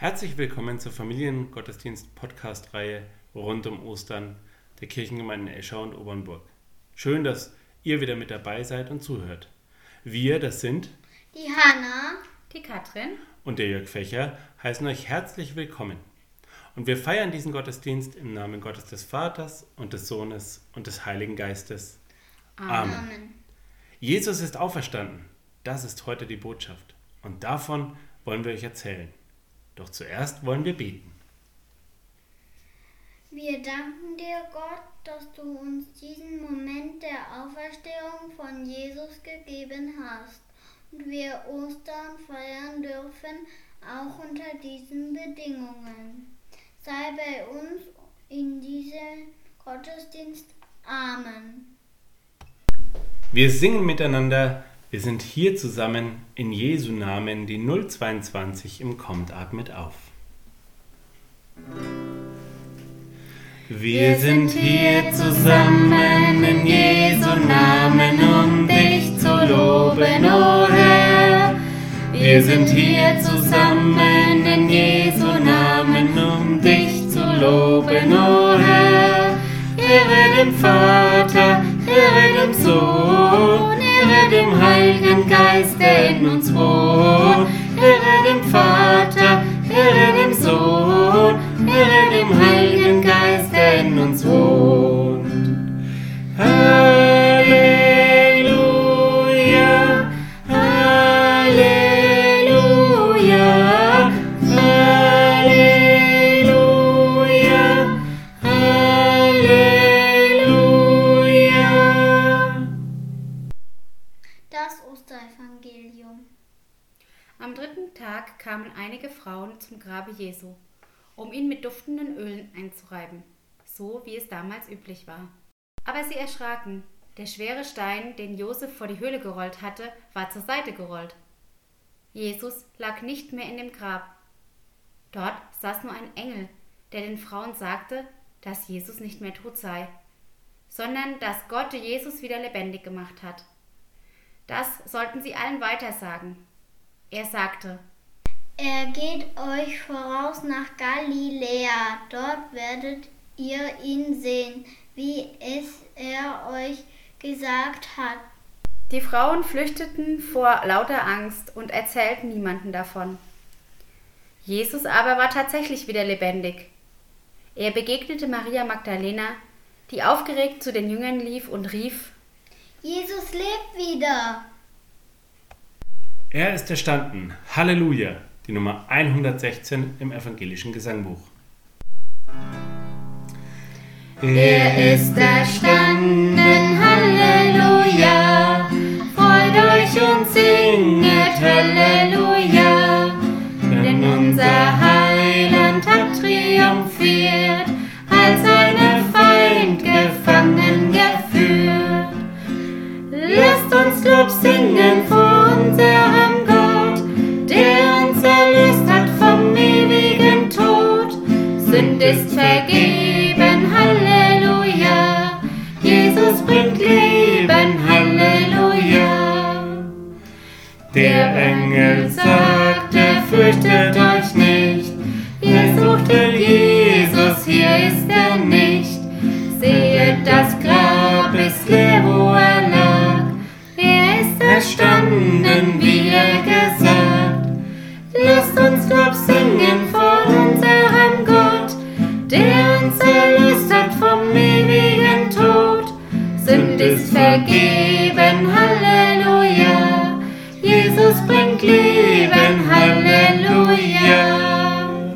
Herzlich willkommen zur Familiengottesdienst-Podcast-Reihe rund um Ostern der Kirchengemeinden Eschau und Obernburg. Schön, dass ihr wieder mit dabei seid und zuhört. Wir, das sind die Hanna, die Katrin und der Jörg Fächer, heißen euch herzlich willkommen. Und wir feiern diesen Gottesdienst im Namen Gottes des Vaters und des Sohnes und des Heiligen Geistes. Amen. Jesus ist auferstanden. Das ist heute die Botschaft. Und davon wollen wir euch erzählen. Doch zuerst wollen wir beten. Wir danken dir, Gott, dass du uns diesen Moment der Auferstehung von Jesus gegeben hast und wir Ostern feiern dürfen, auch unter diesen Bedingungen. Sei bei uns in diesem Gottesdienst. Amen. Wir singen miteinander. Wir sind hier zusammen in Jesu Namen, die 022 im Kommt atmet auf. Wir sind hier zusammen in Jesu Namen, um dich zu loben, o Herr. Wir sind hier zusammen in Jesu Namen, um dich zu loben, o Herr. Ehre dem Vater, Ehre dem Sohn, Ehre dem Heiligen Geist, der in uns wohnt. Ehre dem Vater, Ehre dem Sohn, Ehre dem Heiligen Geist, der in uns wohnt. Halleluja, Halleluja, Halleluja, Halleluja. Das Osterevangelium. Am dritten Tag kamen einige Frauen zum Grabe Jesu, um ihn mit duftenden Ölen einzureiben, so wie es damals üblich war. Aber sie erschraken. Der schwere Stein, den Josef vor die Höhle gerollt hatte, war zur Seite gerollt. Jesus lag nicht mehr in dem Grab. Dort saß nur ein Engel, der den Frauen sagte, dass Jesus nicht mehr tot sei, sondern dass Gott Jesus wieder lebendig gemacht hat. Das sollten sie allen weitersagen. Er sagte: Er geht euch voraus nach Galiläa, dort werdet ihr ihn sehen, wie es er euch gesagt hat. Die Frauen flüchteten vor lauter Angst und erzählten niemanden davon. Jesus aber war tatsächlich wieder lebendig. Er begegnete Maria Magdalena, die aufgeregt zu den Jüngern lief und rief: Jesus lebt wieder! Er ist erstanden. Halleluja, die Nummer 116 im evangelischen Gesangbuch. Er ist erstanden, Halleluja, freut euch und singet, Halleluja, denn unser Heiland hat triumphiert, als seine Feind gefangen geführt. Lasst uns Lob singen vor unserem Gott, der uns erlöst hat vom ewigen Tod. Sünd ist vergeben, Halleluja, Jesus bringt Leben, Halleluja. Der Engel sagte, fürchtet euch nicht, ihr suchtet Jesus, hier ist er nicht. Sehet, das Grab ist leer, wo er lag, er ist erstanden, wie er gesagt. Lasst uns Lob singen vor unserem Gott, der uns erlöst hat vom ewigen Tod. Sünd ist vergeben, Halleluja, Jesus bringt Leben, Halleluja.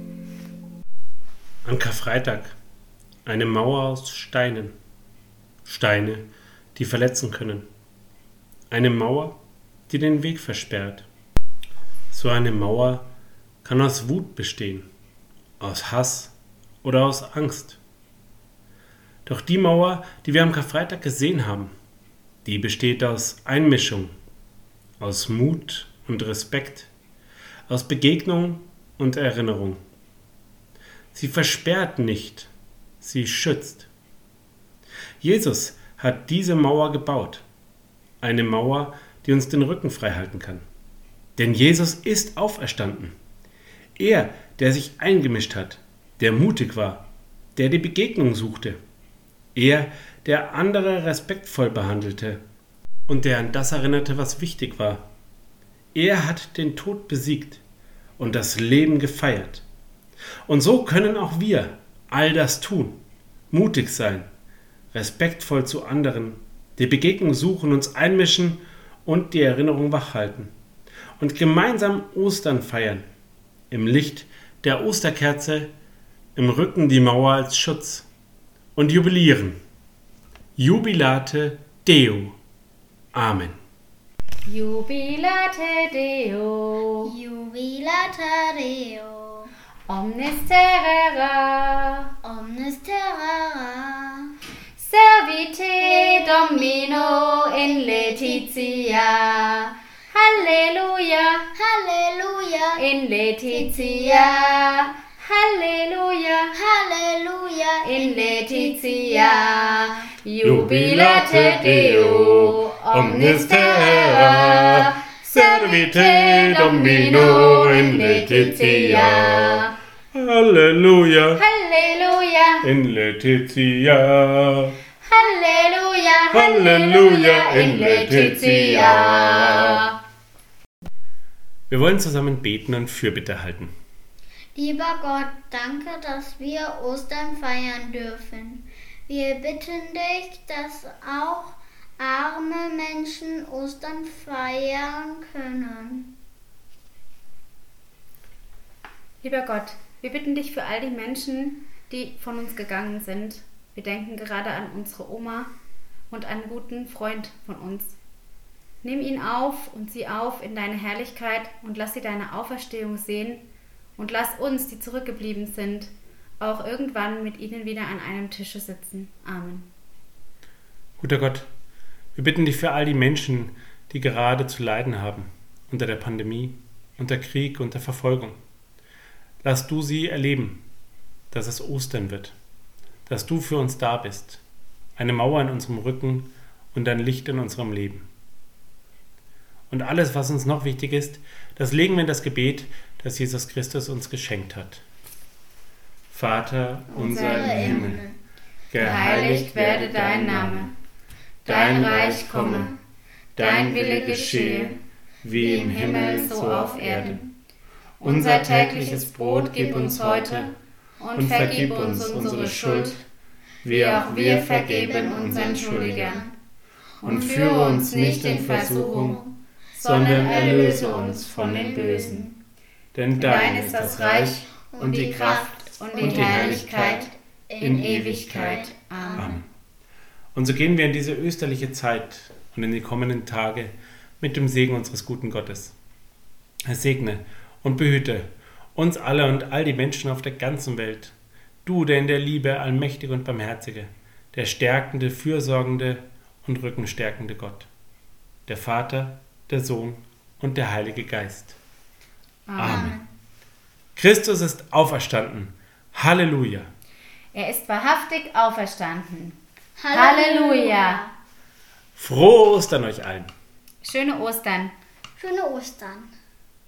An Karfreitag eine Mauer aus Steinen. Steine, die verletzen können. Eine Mauer, die den Weg versperrt. So eine Mauer kann aus Wut bestehen, aus Hass oder aus Angst. Doch die Mauer, die wir am Karfreitag gesehen haben, die besteht aus Einmischung, aus Mut und Respekt, aus Begegnung und Erinnerung. Sie versperrt nicht, sie schützt. Jesus hat diese Mauer gebaut, eine Mauer, die uns den Rücken frei halten kann. Denn Jesus ist auferstanden. Er, der sich eingemischt hat, der mutig war, der die Begegnung suchte. Er, der andere respektvoll behandelte und der an das erinnerte, was wichtig war. Er hat den Tod besiegt und das Leben gefeiert. Und so können auch wir all das tun, mutig sein, respektvoll zu anderen, die Begegnung suchen, uns einmischen und die Erinnerung wachhalten und gemeinsam Ostern feiern, im Licht der Osterkerze, im Rücken die Mauer als Schutz und jubilieren. Jubilate Deo. Amen. Jubilate Deo, Jubilata Deo, omnis terrera, omnis terra, servite Domino in Laetitia. Halleluja, Halleluja, in Laetitia. Halleluja, Halleluja, in Laetitia. Jubilate Deo, omnis terra, servite Domino in Laetitia. Halleluja, Halleluja, in Laetitia. Halleluja, Halleluja, in Laetitia. Wir wollen zusammen beten und Fürbitte halten. Lieber Gott, danke, dass wir Ostern feiern dürfen. Wir bitten dich, dass auch arme Menschen Ostern feiern können. Lieber Gott, wir bitten dich für all die Menschen, die von uns gegangen sind. Wir denken gerade an unsere Oma und einen guten Freund von uns. Nimm ihn auf und sie auf in deine Herrlichkeit und lass sie deine Auferstehung sehen und lass uns, die zurückgeblieben sind, auch irgendwann mit ihnen wieder an einem Tische sitzen. Amen. Guter Gott, wir bitten dich für all die Menschen, die gerade zu leiden haben, unter der Pandemie, unter Krieg, unter Verfolgung. Lass du sie erleben, dass es Ostern wird, dass du für uns da bist, eine Mauer in unserem Rücken und ein Licht in unserem Leben. Und alles, was uns noch wichtig ist, das legen wir in das Gebet, das Jesus Christus uns geschenkt hat. Vater unser im Himmel, geheiligt werde dein Name, dein Reich komme, dein Wille geschehe, wie im Himmel so auf Erden. Unser tägliches Brot gib uns heute und vergib uns unsere Schuld, wie auch wir vergeben unseren Schuldigern. Und führe uns nicht in Versuchung, sondern erlöse uns von dem Bösen. Denn Dein ist das Reich und die Kraft und die Herrlichkeit in Ewigkeit. Amen. Und so gehen wir in diese österliche Zeit und in die kommenden Tage mit dem Segen unseres guten Gottes. Er segne und behüte uns alle und all die Menschen auf der ganzen Welt. Du, der in der Liebe allmächtige und barmherzige, der stärkende, fürsorgende und rückenstärkende Gott, der Vater, der Sohn und der Heilige Geist. Amen. Christus ist auferstanden. Halleluja. Er ist wahrhaftig auferstanden. Halleluja. Frohe Ostern euch allen. Schöne Ostern. Schöne Ostern.